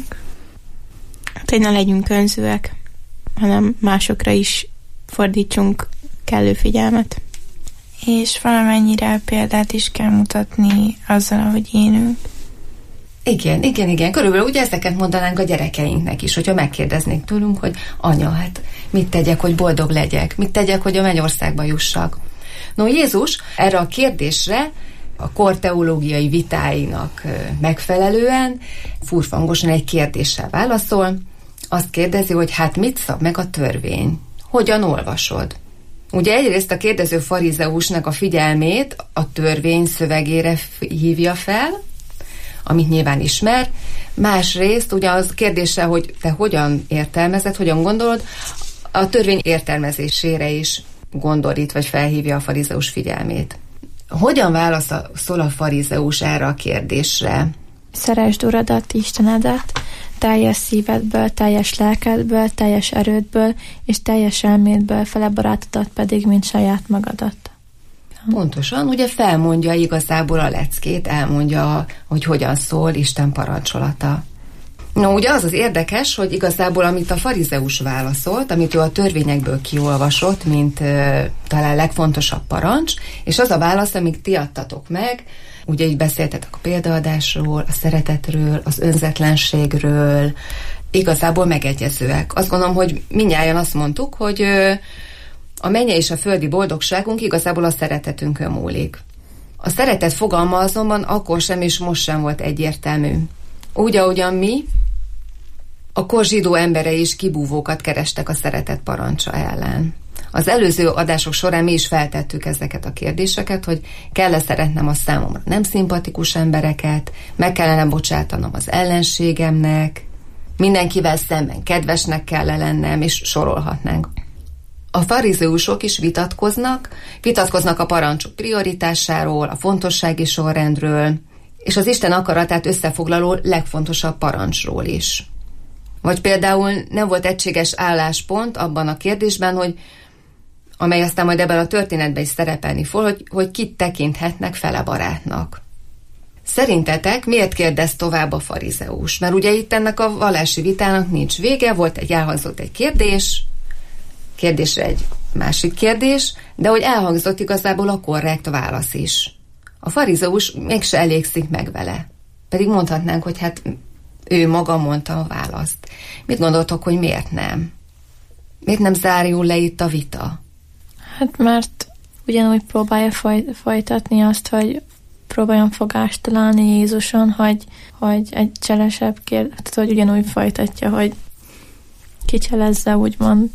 Hát, hogy ne legyünk önzőek, hanem másokra is fordítsunk kellő figyelmet. És valamennyire példát is kell mutatni azzal, ahogy élünk. Igen, igen, igen. Körülbelül ugye ezeket mondanánk a gyerekeinknek is, hogyha megkérdeznék tőlünk, hogy anya, hát mit tegyek, hogy boldog legyek? Mit tegyek, hogy a mennyországba jussak? No, Jézus erre a kérdésre a kor teológiai vitáinak megfelelően furfangosan egy kérdéssel válaszol. Azt kérdezi, hogy hát mit szab meg a törvény? Hogyan olvasod? Ugye egyrészt a kérdező farizeusnak a figyelmét a törvény szövegére hívja fel, amit nyilván ismer. Másrészt ugye az kérdése, hogy te hogyan értelmezed, hogyan gondolod, a törvény értelmezésére is gondorít, vagy felhívja a farizeus figyelmét. Hogyan válaszol a farizeus erre a kérdésre? Szeresd Uradat, Istenedet, teljes szívedből, teljes lelkedből, teljes erődből, és teljes elmédből, fele barátodat pedig, mint saját magadat. Pontosan, ugye felmondja igazából a leckét, elmondja, hogy hogyan szól Isten parancsolata. No, ugye az az érdekes, hogy igazából amit a farizeus válaszolt, amit ő a törvényekből kiolvasott, mint uh, talán legfontosabb parancs, és az a válasz, amit ti adtatok meg, ugye így beszéltetek a példaadásról, a szeretetről, az önzetlenségről, igazából megegyezőek. Azt gondolom, hogy mindnyájan azt mondtuk, hogy uh, a mennyei és a földi boldogságunk igazából a szeretetünkön múlik. A szeretet fogalma azonban akkor sem és most sem volt egyértelmű. Úgy, ahogyan mi, a kor zsidó emberei is kibúvókat kerestek a szeretet parancsa ellen. Az előző adások során mi is feltettük ezeket a kérdéseket, hogy kell-e szeretnem a számomra nem szimpatikus embereket, meg kellene bocsátanom az ellenségemnek, mindenkivel szemben kedvesnek kell lennem, és sorolhatnánk. A farizeusok is vitatkoznak, vitatkoznak a parancsok prioritásáról, a fontossági sorrendről, és az Isten akaratát összefoglaló legfontosabb parancsról is. Vagy például nem volt egységes álláspont abban a kérdésben, hogy amely aztán majd ebben a történetben is szerepelni fog, hogy, hogy kit tekinthetnek fele barátnak. Szerintetek miért kérdez tovább a farizeus? Mert ugye itt ennek a vallási vitának nincs vége, volt egy elhangzott egy kérdés, kérdésre egy másik kérdés, de hogy elhangzott igazából a korrekt válasz is. A farizeus mégse elégszik meg vele. Pedig mondhatnánk, hogy hát ő maga mondta a választ. Mit gondoltok, hogy miért nem? Miért nem zárul le itt a vita? Hát mert ugyanúgy próbálja foly- folytatni azt, hogy próbáljon fogást találni Jézuson, hogy, hogy egy cselesebb kérdés, hogy ugyanúgy folytatja, hogy kicselezze, úgymond.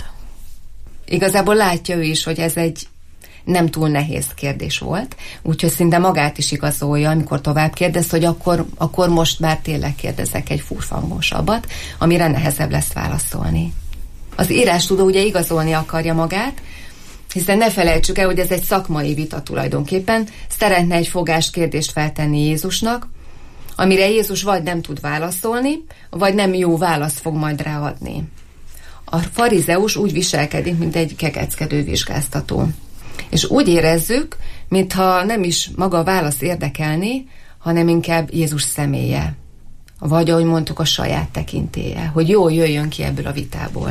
Igazából látja ő is, hogy ez egy nem túl nehéz kérdés volt, úgyhogy szinte magát is igazolja, amikor tovább kérdez, hogy akkor, akkor most már tényleg kérdezek egy furfangosabbat, amire nehezebb lesz válaszolni. Az írástudó ugye igazolni akarja magát, hiszen ne felejtsük el, hogy ez egy szakmai vita tulajdonképpen, szeretne egy fogás kérdést feltenni Jézusnak, amire Jézus vagy nem tud válaszolni, vagy nem jó választ fog majd ráadni. A farizeus úgy viselkedik, mint egy kekeckedő vizsgáztató. És úgy érezzük, mintha nem is maga a válasz érdekelni, hanem inkább Jézus személye. Vagy ahogy mondtuk, a saját tekintélye, hogy jól jöjjön ki ebből a vitából.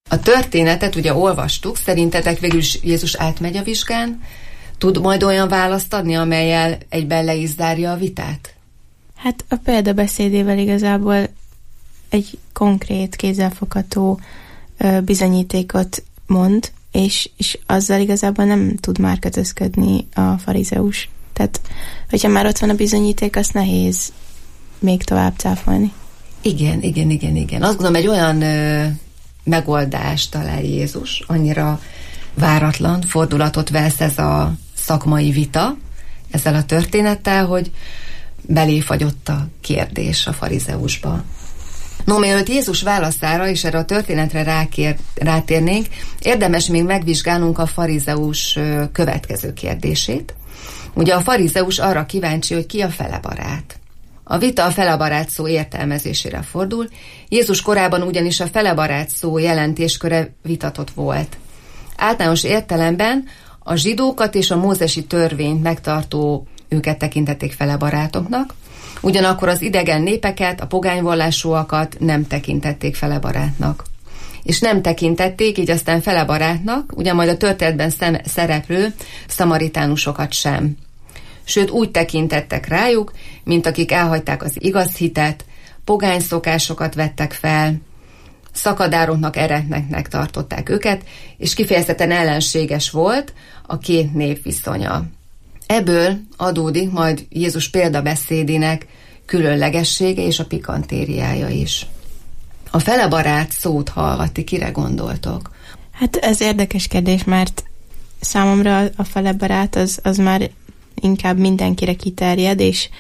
A történetet ugye olvastuk, szerintetek végül is Jézus átmegy a vizsgán, tud majd olyan választ adni, amellyel egyben le is zárja a vitát? Hát a példabeszédével igazából egy konkrét, kézzelfogható bizonyítékot mond, és, és azzal igazából nem tud már kötözködni a farizeus. Tehát, hogyha már ott van a bizonyíték, azt nehéz még tovább cáfolni. Igen, igen, igen, igen. Azt gondolom, egy olyan ö, megoldást talál Jézus, annyira váratlan fordulatot vesz ez a szakmai vita ezzel a történettel, hogy belé fagyott a kérdés a farizeusba. No, mielőtt Jézus válaszára és erre a történetre rákér, rátérnénk, érdemes még megvizsgálnunk a farizeus következő kérdését. Ugye a farizeus arra kíváncsi, hogy ki a felebarát. A vita a felebarát szó értelmezésére fordul. Jézus korában ugyanis a felebarát szó jelentésköre vitatott volt. Általános értelemben a zsidókat és a mózesi törvényt megtartó őket tekintették felebarátoknak, ugyanakkor az idegen népeket, a pogányvallásúakat nem tekintették felebarátnak. És nem tekintették így aztán felebarátnak, ugyan majd a történetben szem, szereplő szamaritánusokat sem. Sőt, úgy tekintettek rájuk, mint akik elhagyták az igaz hitet, pogány szokásokat vettek fel, szakadároknak, eretneknek tartották őket, és kifejezetten ellenséges volt a két nép viszonya. Ebből adódik majd Jézus példabeszédének különlegessége és a pikantériája is. A felebarát szót hallva, ti kire gondoltok? Hát ez érdekes kérdés, mert számomra a felebarát az, az már inkább mindenkire kiterjed, és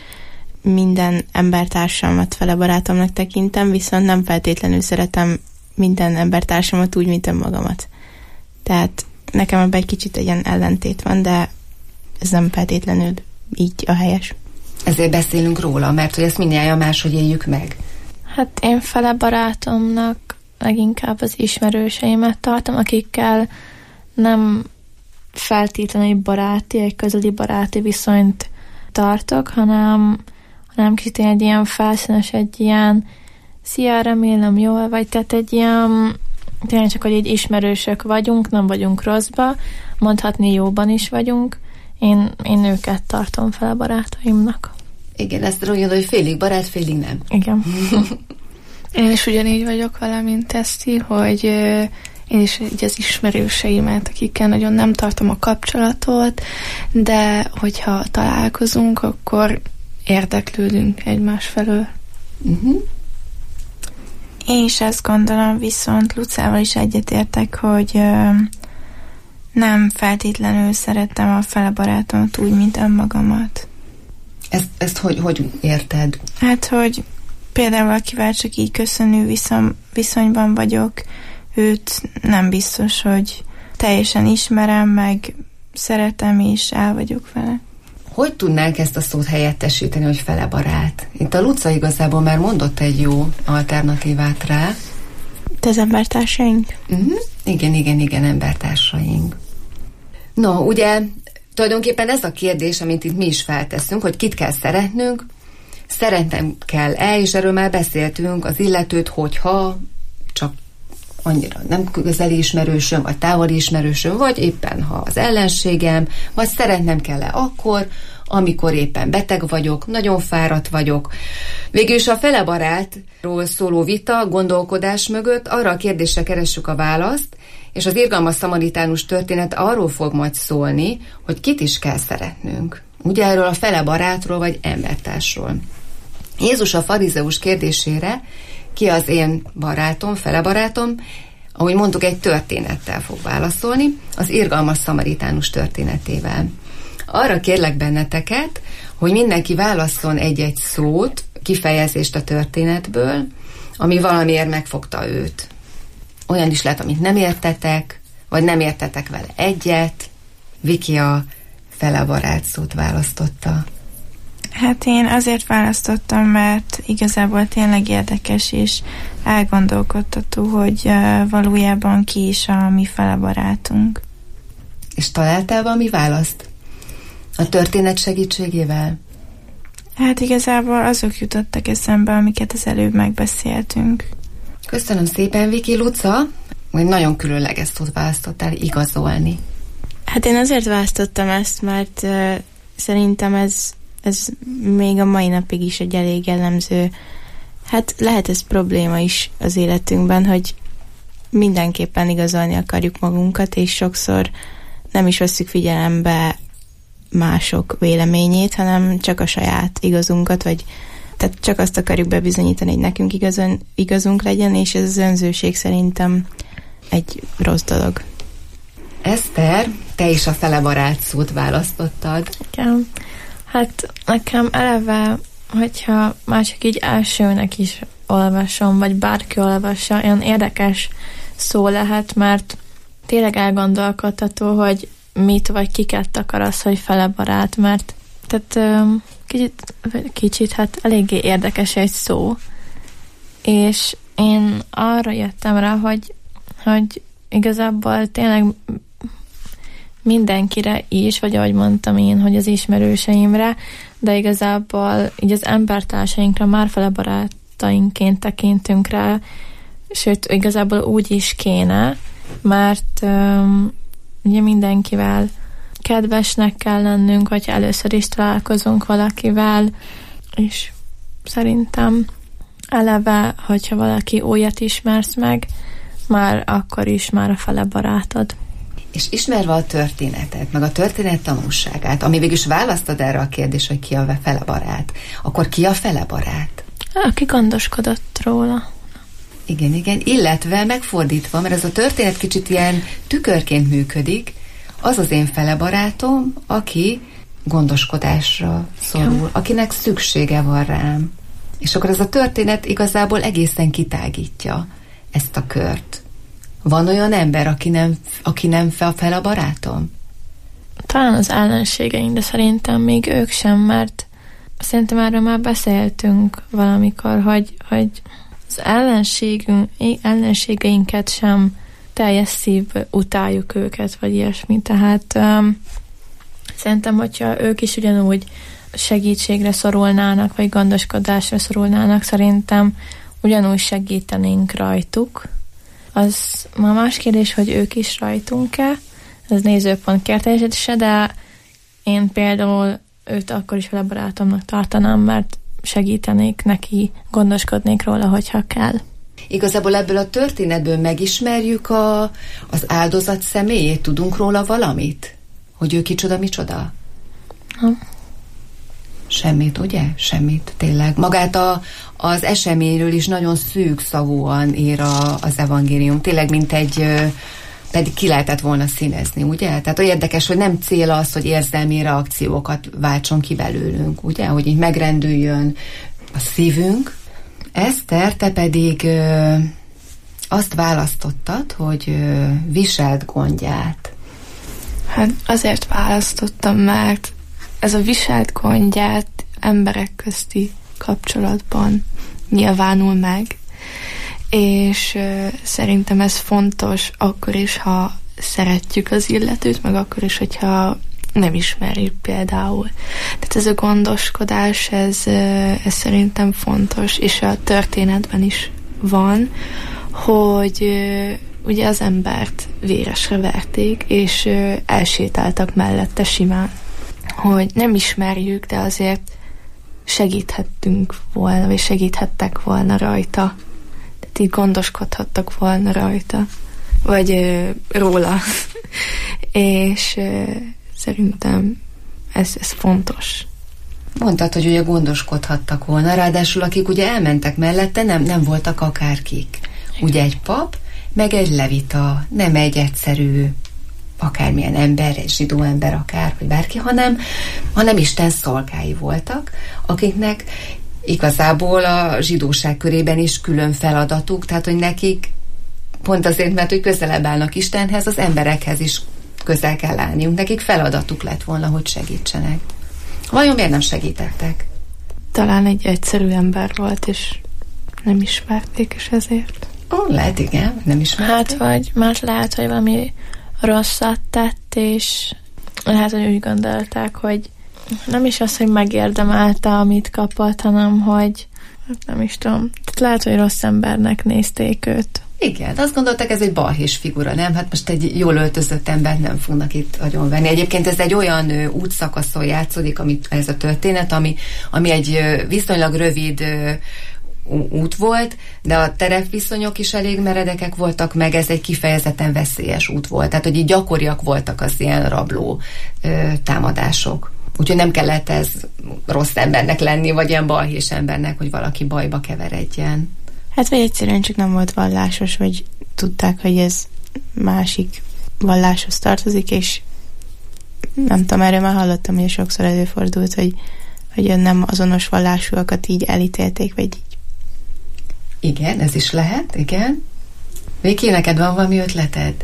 minden embertársamat felebarátomnak tekintem, viszont nem feltétlenül szeretem minden embertársamat úgy, mint önmagamat. Tehát nekem ebben egy kicsit ilyen ellentét van, de ez nem feltétlenül így a helyes. Ezért beszélünk róla, mert hogy ezt mindnyájan máshogy éljük meg. Hát én fele barátomnak leginkább az ismerőseimet tartom, akikkel nem feltétlenül baráti, egy közeli baráti viszonyt tartok, hanem, hanem kicsit egy ilyen felszínes, egy ilyen szia, remélem jól vagy, tehát egy ilyen tényleg csak, hogy egy ismerősök vagyunk, nem vagyunk rosszba, mondhatni jóban is vagyunk. Én, én őket tartom fel a barátaimnak. Igen, ezt mondja, hogy félig barát, félig nem. Igen. Én is ugyanígy vagyok vele, mint Teszti, hogy én is így az ismerőseimet, akikkel nagyon nem tartom a kapcsolatot, de hogyha találkozunk, akkor érdeklődünk egymás felől. Uh-huh. Én is ezt gondolom, viszont Lucával is egyetértek, hogy ö, nem feltétlenül szeretem a fele barátomat úgy, mint önmagamat. Ezt, ezt hogy, hogy érted? Hát, hogy például akivel csak így köszönő viszony, viszonyban vagyok, őt nem biztos, hogy teljesen ismerem, meg szeretem, és el vagyok vele. Hogy tudnánk ezt a szót helyettesíteni, hogy fele barát? Itt a Luca igazából már mondott egy jó alternatívát rá. Te az embertársaink? Uh-huh. Igen, igen, igen, embertársaink. No, ugye tulajdonképpen ez a kérdés, amit itt mi is felteszünk, hogy kit kell szeretnünk, szeretnem kell-e, és erről már beszéltünk, az illetőt, hogyha csak annyira nem közeli ismerősöm, vagy távoli ismerősöm, vagy éppen ha az ellenségem, vagy szeretnem kell-e akkor, amikor éppen beteg vagyok, nagyon fáradt vagyok. Végül is a fele barátról szóló vita, gondolkodás mögött arra a kérdésre keressük a választ, és az irgalmas szamaritánus történet arról fog majd szólni, hogy kit is kell szeretnünk. Ugye erről a fele barátról, vagy embertársról. Jézus a farizeus kérdésére, ki az én barátom, fele barátom, ahogy mondtuk, egy történettel fog válaszolni, az irgalmas szamaritánus történetével. Arra kérlek benneteket, hogy mindenki válasszon egy-egy szót, kifejezést a történetből, ami valamiért megfogta őt. Olyan is lehet, amit nem értetek, vagy nem értetek vele egyet. Viki a fele barát szót választotta. Hát én azért választottam, mert igazából tényleg érdekes és elgondolkodtató, hogy uh, valójában ki is a mi fele barátunk. És találtál valami választ? A történet segítségével? Hát igazából azok jutottak eszembe, amiket az előbb megbeszéltünk. Köszönöm szépen, Viki. Luca, Vagy nagyon különleges szót választottál, igazolni? Hát én azért választottam ezt, mert uh, szerintem ez, ez még a mai napig is egy elég jellemző, hát lehet ez probléma is az életünkben, hogy mindenképpen igazolni akarjuk magunkat, és sokszor nem is vesszük figyelembe mások véleményét, hanem csak a saját igazunkat, vagy tehát csak azt akarjuk bebizonyítani, hogy nekünk igazon, igazunk legyen, és ez az önzőség szerintem egy rossz dolog. Eszter, te is a felebarát szót választottad. Igen. Hát nekem eleve, hogyha már csak így elsőnek is olvasom, vagy bárki olvassa, olyan érdekes szó lehet, mert tényleg elgondolkodható, hogy mit vagy kiket akar az, hogy felebarát, mert tehát kicsit, kicsit hát eléggé érdekes egy szó, és én arra jöttem rá, hogy, hogy igazából tényleg mindenkire is, vagy ahogy mondtam én, hogy az ismerőseimre, de igazából így az embertársainkra már felebarátainként tekintünk rá, sőt, igazából úgy is kéne, mert um, ugye mindenkivel kedvesnek kell lennünk, hogyha először is találkozunk valakivel, és szerintem eleve, hogyha valaki újat ismersz meg, már akkor is már a fele barátod. És ismerve a történetet, meg a történet tanulságát, ami végül is választod erre a kérdés, hogy ki a fele barát, akkor ki a fele barát? Aki gondoskodott róla. Igen, igen, illetve megfordítva, mert ez a történet kicsit ilyen tükörként működik, az az én fele barátom, aki gondoskodásra szorul, ja. Akinek szüksége van rám. És akkor ez a történet igazából egészen kitágítja ezt a kört. Van olyan ember, aki nem, aki nem fel, fel a barátom? Talán az ellenségeink, de szerintem még ők sem, mert szerintem erről már beszéltünk valamikor, hogy, hogy az ellenségünk, ellenségeinket sem teljes szív utáljuk őket, vagy ilyesmi. Tehát um, szerintem, hogyha ők is ugyanúgy segítségre szorulnának, vagy gondoskodásra szorulnának, szerintem ugyanúgy segítenénk rajtuk. Az ma más kérdés, hogy ők is rajtunk-e, ez nézőpont kérdése, de én például őt akkor is vele barátomnak tartanám, mert segítenék neki, gondoskodnék róla, hogyha kell. Igazából ebből a történetből megismerjük a, az áldozat személyét, tudunk róla valamit? Hogy ő kicsoda, micsoda? Ha. Semmit, ugye? Semmit, tényleg. Magát a, az eseményről is nagyon szűk szavúan ír a, az evangélium. Tényleg, mint egy, pedig ki lehetett volna színezni, ugye? Tehát olyan érdekes, hogy nem cél az, hogy érzelmi reakciókat váltson ki belőlünk, ugye? Hogy így megrendüljön a szívünk. Eszter, te pedig ö, azt választottad, hogy ö, viselt gondját. Hát azért választottam, mert ez a viselt gondját emberek közti kapcsolatban nyilvánul meg, és ö, szerintem ez fontos akkor is, ha szeretjük az illetőt, meg akkor is, hogyha nem ismerjük például. Tehát ez a gondoskodás, ez, ez szerintem fontos, és a történetben is van, hogy ugye az embert véresre verték, és elsétáltak mellette simán. Hogy nem ismerjük, de azért segíthettünk volna, vagy segíthettek volna rajta. Tehát így gondoskodhattak volna rajta, vagy ö, róla. és ö, szerintem ez, ez fontos. Mondtad, hogy ugye gondoskodhattak volna, ráadásul akik ugye elmentek mellette, nem, nem voltak akárkik. Ugye egy pap, meg egy levita, nem egy egyszerű akármilyen ember, egy zsidó ember akár, vagy bárki, hanem, hanem Isten szolgái voltak, akiknek igazából a zsidóság körében is külön feladatuk, tehát hogy nekik pont azért, mert hogy közelebb állnak Istenhez, az emberekhez is közel kell állniunk. Nekik feladatuk lett volna, hogy segítsenek. Vajon miért nem segítettek? Talán egy egyszerű ember volt, és nem ismerték, és ezért. Ó, lehet, igen, nem ismerték. Hát, vagy már lehet, hogy valami rosszat tett, és lehet, hogy úgy gondolták, hogy nem is az, hogy megérdemelte, amit kapott, hanem hogy hát nem is tudom. Tehát lehet, hogy rossz embernek nézték őt. Igen, azt gondoltak, ez egy balhés figura, nem? Hát most egy jól öltözött embert nem fognak itt agyonvenni. Egyébként ez egy olyan ö, útszakaszon játszódik, amit, ez a történet, ami, ami egy ö, viszonylag rövid ö, út volt, de a terepviszonyok is elég meredekek voltak, meg ez egy kifejezetten veszélyes út volt. Tehát, hogy így gyakoriak voltak az ilyen rabló ö, támadások. Úgyhogy nem kellett ez rossz embernek lenni, vagy ilyen balhés embernek, hogy valaki bajba keveredjen. Hát vagy egyszerűen csak nem volt vallásos, vagy tudták, hogy ez másik valláshoz tartozik, és nem tudom, erről már hallottam, hogy sokszor előfordult, hogy, hogy nem azonos vallásúakat így elítélték, vagy így. Igen, ez is lehet, igen. Viki, neked van valami ötleted?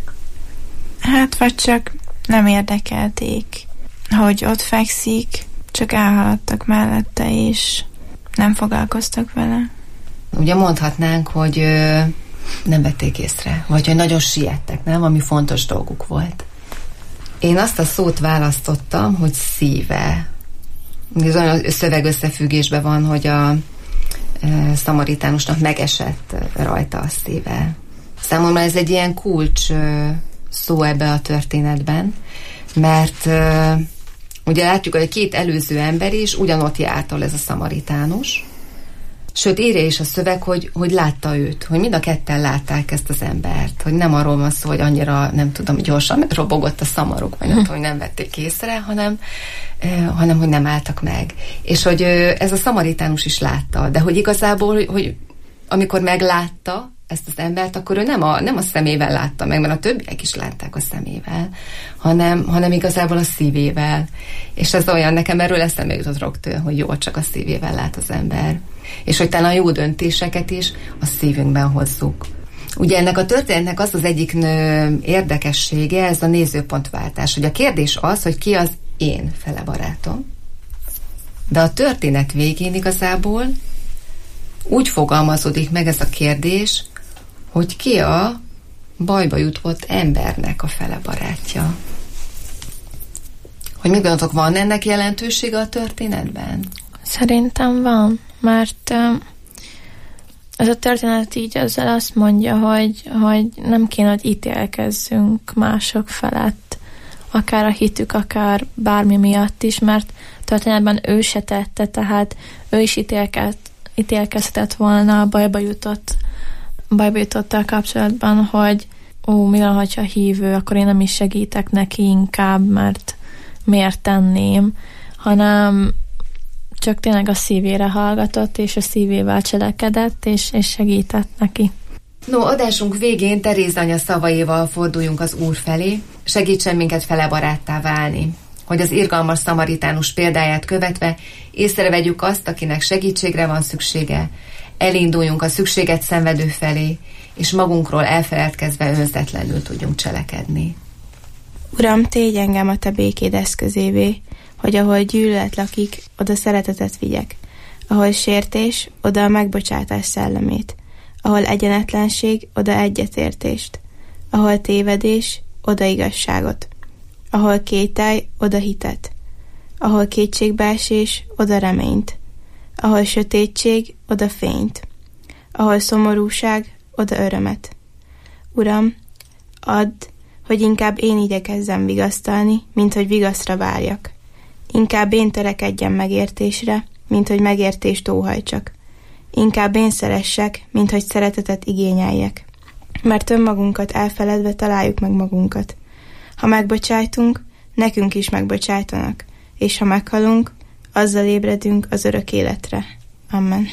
Hát vagy csak nem érdekelték, hogy ott fekszik, csak elhaladtak mellette, és nem foglalkoztak vele. Ugye mondhatnánk, hogy ö, nem vették észre, vagy hogy nagyon siettek, nem? Ami fontos dolguk volt. Én azt a szót választottam, hogy szíve. Ez olyan szöveg összefüggésben van, hogy a e, szamaritánusnak megesett rajta a szíve. Számomra ez egy ilyen kulcs ö, szó ebbe a történetben, mert ö, ugye látjuk, hogy a két előző ember is ugyanott jártól ez a szamaritánus. Sőt, írja is a szöveg, hogy, hogy látta őt, hogy mind a ketten látták ezt az embert, hogy nem arról van szó, hogy annyira, nem tudom, gyorsan robogott a szamaruk, vagy nem, hogy nem vették észre, hanem, eh, hanem, hogy nem álltak meg. És hogy eh, ez a szamaritánus is látta, de hogy igazából, hogy, hogy amikor meglátta ezt az embert, akkor ő nem a, nem a szemével látta meg, mert a többiek is látták a szemével, hanem, hanem igazából a szívével. És ez olyan, nekem erről eszembe jutott rögtön, hogy jó, csak a szívével lát az ember. És hogy talán a jó döntéseket is a szívünkben hozzuk. Ugye ennek a történetnek az az egyik nő érdekessége, ez a nézőpontváltás, hogy a kérdés az, hogy ki az én fele barátom, de a történet végén igazából úgy fogalmazódik meg ez a kérdés, hogy ki a bajba jutott embernek a fele barátja. Hogy mit gondoltok, van ennek jelentősége a történetben? Szerintem van, mert ez a történet így ezzel azt mondja, hogy, hogy nem kéne, hogy ítélkezzünk mások felett, akár a hitük, akár bármi miatt is, mert történetben ő se tette, tehát ő is ítélkezett, ítélkezhetett volna a bajba jutott, bajba jutottal kapcsolatban, hogy ó, mi van, hogyha hívő, akkor én nem is segítek neki inkább, mert miért tenném, hanem csak tényleg a szívére hallgatott, és a szívével cselekedett, és, és segített neki. No, adásunk végén Teréz anya szavaival forduljunk az Úr felé, segítsen minket fele baráttá válni, hogy az irgalmas szamaritánus példáját követve észrevegyük azt, akinek segítségre van szüksége, elinduljunk a szükséget szenvedő felé, és magunkról elfeledkezve önzetlenül tudjunk cselekedni. Uram, tégy engem a te békéd eszközévé, hogy ahol gyűlölet lakik, oda szeretetet vigyek, ahol sértés, oda a megbocsátás szellemét, ahol egyenetlenség, oda egyetértést, ahol tévedés, oda igazságot, ahol kételj, oda hitet, ahol kétségbeesés, oda reményt, ahol sötétség, oda fényt, ahol szomorúság, oda örömet. Uram, add, hogy inkább én igyekezzem vigasztalni, mint hogy vigaszra várjak. Inkább én törekedjem megértésre, mint hogy megértést óhajtsak. Inkább én szeressek, mint hogy szeretetet igényeljek. Mert önmagunkat elfeledve találjuk meg magunkat. Ha megbocsájtunk, nekünk is megbocsájtanak, és ha meghalunk, azzal ébredünk az örök életre. Amen.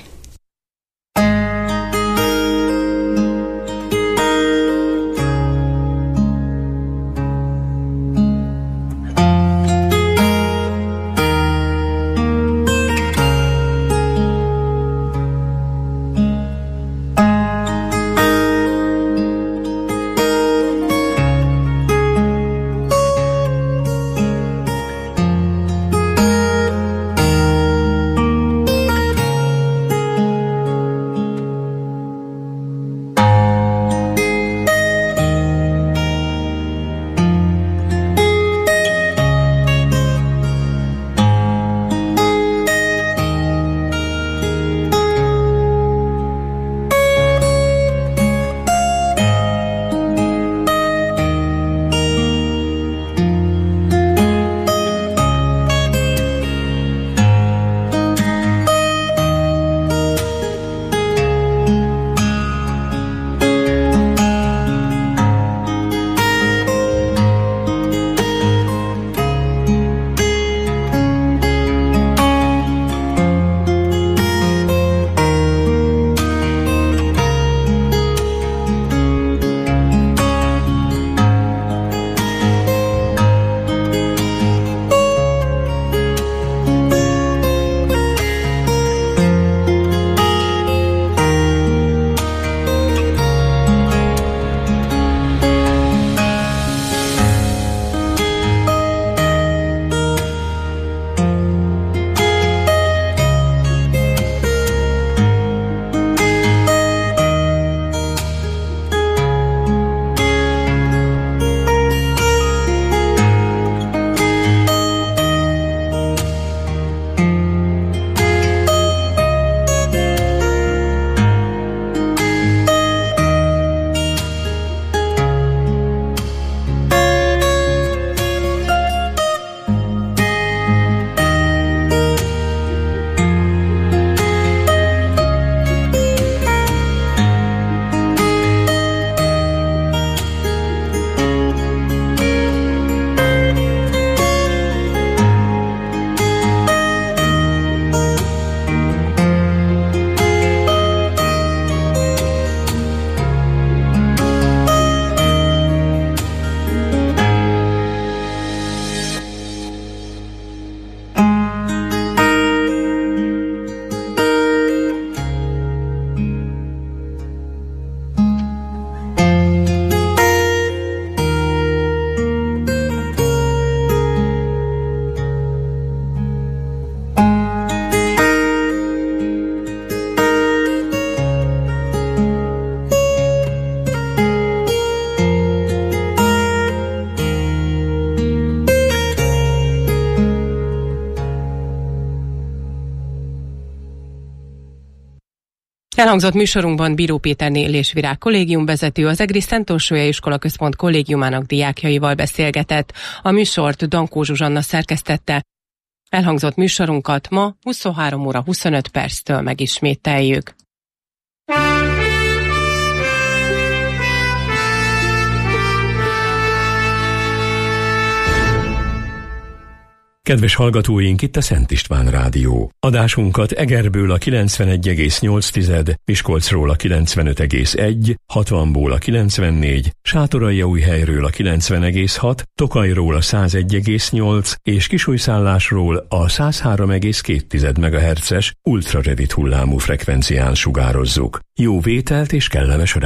Elhangzott műsorunkban Bíró Péter Nélés Virág kollégiumvezető az Egri Szent Orsolya Iskolaközpont kollégiumának diákjaival beszélgetett. A műsort Dankó Zsuzsanna szerkesztette. Elhangzott műsorunkat ma huszonhárom óra huszonöt perctől megismételjük. Kedves hallgatóink, itt a Szent István Rádió. Adásunkat Egerből a kilencvenegy egész nyolc, Miskolcról a kilencvenöt egész egy, hatvanból a kilencvennégy, Sátoraljaújhelyről a kilencven egész hat, Tokajról a százegy egész nyolc és Kisújszállásról a száz három egész két megahertzes ultrarövid hullámú frekvencián sugározzuk. Jó vételt és kellemes